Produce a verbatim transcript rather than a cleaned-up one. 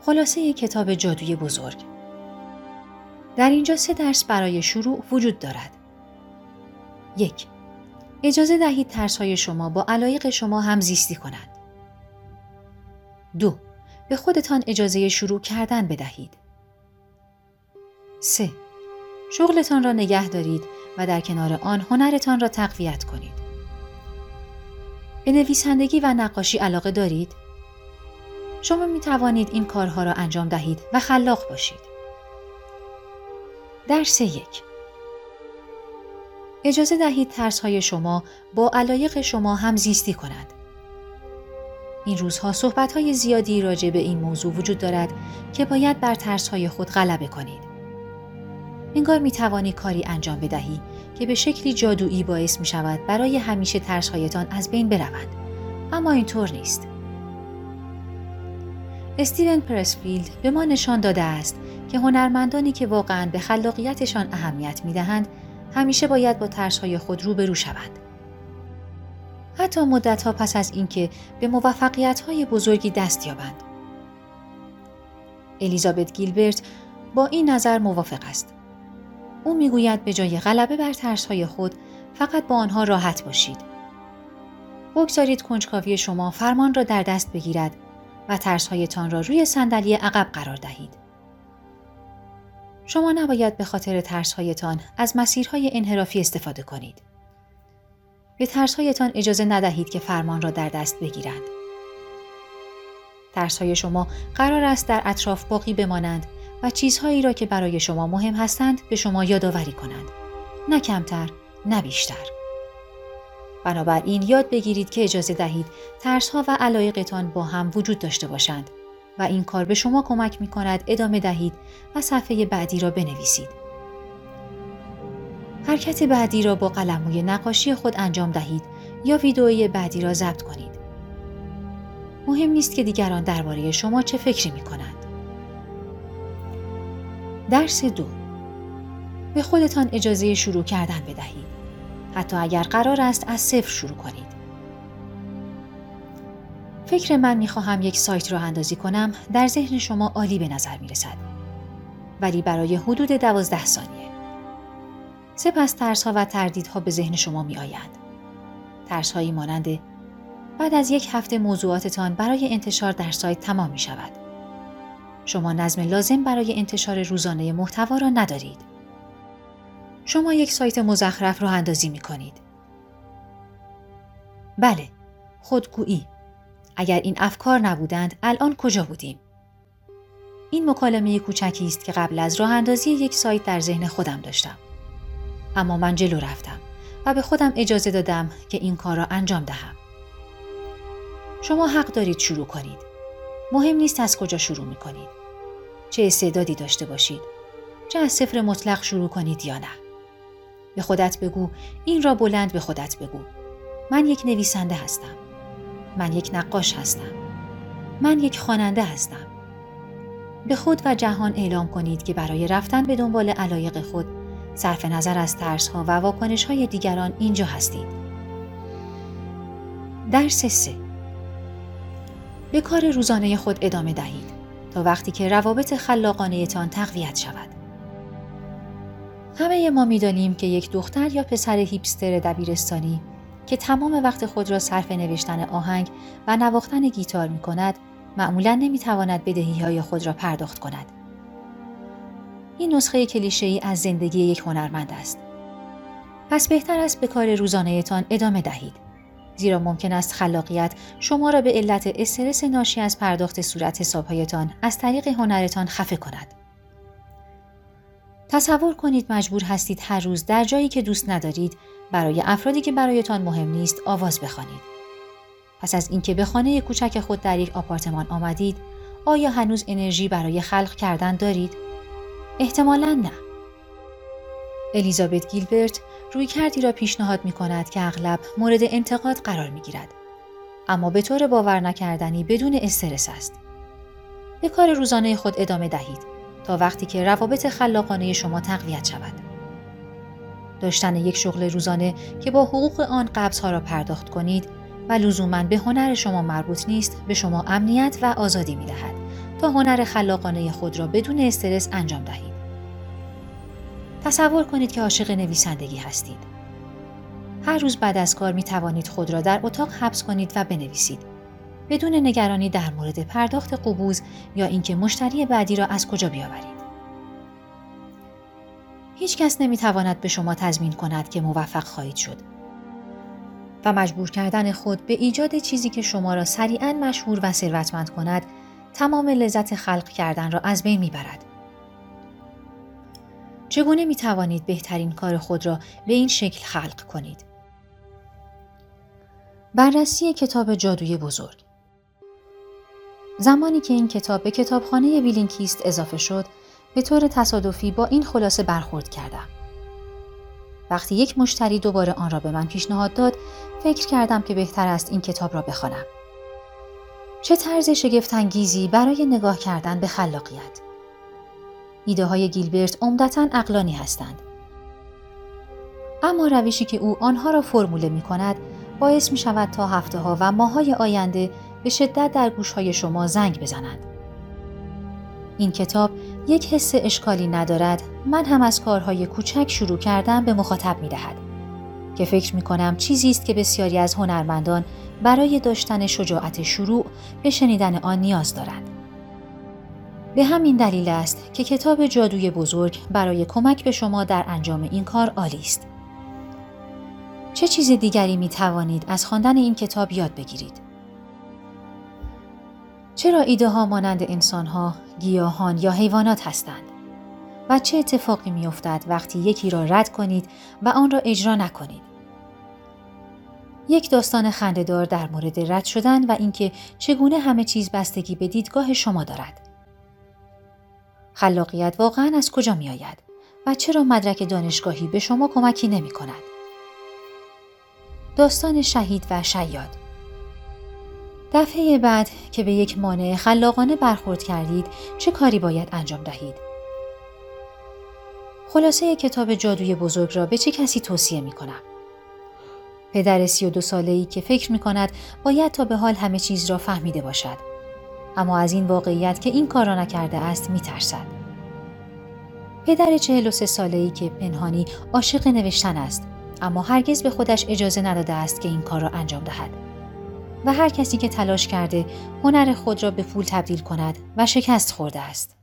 خلاصه کتاب جادوی بزرگ. در اینجا سه درس برای شروع وجود دارد. یک. اجازه دهید ترس‌های شما با علایق شما همزیستی کنند. دو. به خودتان اجازه شروع کردن بدهید. سه. شغلتان را نگه دارید و در کنار آن هنرتان را تقویت کنید. به نویسندگی و نقاشی علاقه دارید؟ شما می توانید این کارها را انجام دهید و خلاق باشید. درس یک. اجازه دهید ترس‌های شما با علایق شما همزیستی کنند. این روزها صحبت‌های زیادی راجع به این موضوع وجود دارد که باید بر ترس‌های خود غلبه کنید. انگار می توانی کاری انجام بدهی که به شکلی جادویی باعث می شود برای همیشه ترس‌هایتان از بین بروند، اما اینطور نیست. استیون پرسفیلد به ما نشان داده است که هنرمندانی که واقعاً به خلاقیتشان اهمیت می دهند همیشه باید با ترس‌های خود روبرو شوند. حتی مدت‌ها پس از اینکه به موفقیت‌های بزرگی دست یابند. الیزابت گیلبرت با این نظر موافق است. او میگوید به جای غلبه بر ترس‌های خود فقط با آنها راحت باشید. بگذارید کنجکاوی شما فرمان را در دست بگیرد و ترس‌هایتان را روی صندلی عقب قرار دهید. شما نباید به خاطر ترس‌هایتان از مسیرهای انحرافی استفاده کنید. به ترس‌هایتان اجازه ندهید که فرمان را در دست بگیرند. ترس‌های شما قرار است در اطراف باقی بمانند و چیزهایی را که برای شما مهم هستند به شما یادآوری کنند. نه کمتر، نه بیشتر. بنابراین یاد بگیرید که اجازه دهید ترس‌ها و علایقتان با هم وجود داشته باشند و این کار به شما کمک می‌کند ادامه دهید و صفحه بعدی را بنویسید. حرکت بعدی را با قلموی نقاشی خود انجام دهید یا ویدئوی بعدی را ضبط کنید. مهم نیست که دیگران درباره شما چه فکری می‌کنند. درس دو. به خودتان اجازه شروع کردن بدهید، حتی اگر قرار است از صفر شروع کنید. فکر من می‌خواهم یک سایت راه اندازی کنم در ذهن شما عالی به نظر می‌رسد، ولی برای حدود دوازده ثانیه. سپس ترس‌ها و تردیدها به ذهن شما می‌آیند. ترس‌هایی مانند بعد از یک هفته موضوعاتتان برای انتشار در سایت تمام می‌شود. شما نظم لازم برای انتشار روزانه محتوا را ندارید. شما یک سایت مزخرف راه اندازی می‌کنید. بله، خودگویی. اگر این افکار نبودند، الان کجا بودیم؟ این مکالمه کوچکی است که قبل از راه اندازی یک سایت در ذهن خودم داشتم. اما من جلو رفتم و به خودم اجازه دادم که این کار را انجام دهم. شما حق دارید شروع کنید. مهم نیست از کجا شروع می کنید. چه استعدادی داشته باشید. چه از صفر مطلق شروع کنید یا نه. به خودت بگو، این را بلند به خودت بگو. من یک نویسنده هستم. من یک نقاش هستم. من یک خواننده هستم. به خود و جهان اعلام کنید که برای رفتن به دنبال علایق خود صرف نظر از ترس‌ها و واکنش‌های دیگران اینجا هستید. درس سه. به کار روزانه خود ادامه دهید تا وقتی که روابط خلاقانه‌تان تقویت شود. همه ما می‌دانیم که یک دختر یا پسر هیپستر دبیرستانی که تمام وقت خود را صرف نوشتن آهنگ و نواختن گیتار می‌کند، معمولاً نمی‌تواند بدهی‌های خود را پرداخت کند. این نسخه کلیشه‌ای از زندگی یک هنرمند است. پس بهتر است به کار روزانه‌تان ادامه دهید، زیرا ممکن است خلاقیت شما را به علت استرس ناشی از پرداخت صورت حساب‌هایتان از طریق هنرتان خفه کند. تصور کنید مجبور هستید هر روز در جایی که دوست ندارید برای افرادی که برایتان مهم نیست آواز بخوانید. پس از اینکه به خانه کوچک خود در یک آپارتمان آمدید، آیا هنوز انرژی برای خلق کردن دارید؟ احتمالاً نه. الیزابت گیلبرت رویکردی را پیشنهاد می کند که اغلب مورد انتقاد قرار می گیرد، اما به طور باور نکردنی بدون استرس است. به کار روزانه خود ادامه دهید تا وقتی که روابط خلاقانه شما تقویت شود. داشتن یک شغل روزانه که با حقوق آن قبض‌ها را پرداخت کنید و لزوماً به هنر شما مربوط نیست، به شما امنیت و آزادی می‌دهد تا هنر خلاقانه خود را بدون استرس انجام دهید. تصور کنید که عاشق نویسندگی هستید. هر روز بعد از کار می توانید خود را در اتاق حبس کنید و بنویسید، بدون نگرانی در مورد پرداخت قبوز یا اینکه مشتری بعدی را از کجا بیاورید. هیچ کس نمی تواند به شما تضمین کند که موفق خواهید شد و مجبور کردن خود به ایجاد چیزی که شما را سریعاً مشهور و ثروتمند کند، تمام لذت خلق کردن را از بین می برد. چگونه می توانید بهترین کار خود را به این شکل خلق کنید؟ بررسی کتاب جادوی بزرگ. زمانی که این کتاب به کتابخانه بیلینکیست اضافه شد، به طور تصادفی با این خلاصه برخورد کردم. وقتی یک مشتری دوباره آن را به من پیشنهاد داد، فکر کردم که بهتر است این کتاب را بخوانم. چه طرز شگفت‌انگیزی برای نگاه کردن به خلاقیت! ایده های گیلبرت عمدتاً عقلانی هستند. اما روشی که او آنها را فرموله می کند، باعث می شود تا هفته ها و ماه های آینده به شدت در گوش های شما زنگ بزنند. این کتاب یک حس اشکالی ندارد، من هم از کارهای کوچک شروع کردم به مخاطب می دهد که فکر می کنم چیزی است که بسیاری از هنرمندان برای داشتن شجاعت شروع به شنیدن آن نیاز دارند. به همین دلیل است که کتاب جادوی بزرگ برای کمک به شما در انجام این کار عالی است. چه چیز دیگری می توانید از خواندن این کتاب یاد بگیرید؟ چرا ایده ها مانند انسان ها، گیاهان یا حیوانات هستند؟ و چه اتفاقی می افتد وقتی یکی را رد کنید و آن را اجرا نکنید؟ یک داستان خنده‌دار در مورد رد شدن و اینکه چگونه همه چیز بستگی به دیدگاه شما دارد. خلاقیت واقعاً از کجا می آید و چرا مدرک دانشگاهی به شما کمکی نمی کند؟ داستان شهید و شیاد. دفعه بعد که به یک مانع خلاقانه برخورد کردید، چه کاری باید انجام دهید؟ خلاصه کتاب جادوی بزرگ را به چه کسی توصیه می کنم؟ پدر سی و دو ساله‌ای که فکر می کند باید تا به حال همه چیز را فهمیده باشد، اما از این واقعیت که این کار را نکرده است می ترسد. پدر چهل و سه ساله‌ای که پنهانی عاشق نوشتن است، اما هرگز به خودش اجازه نداده است که این کار را انجام دهد. و هر کسی که تلاش کرده هنر خود را به پول تبدیل کند و شکست خورده است.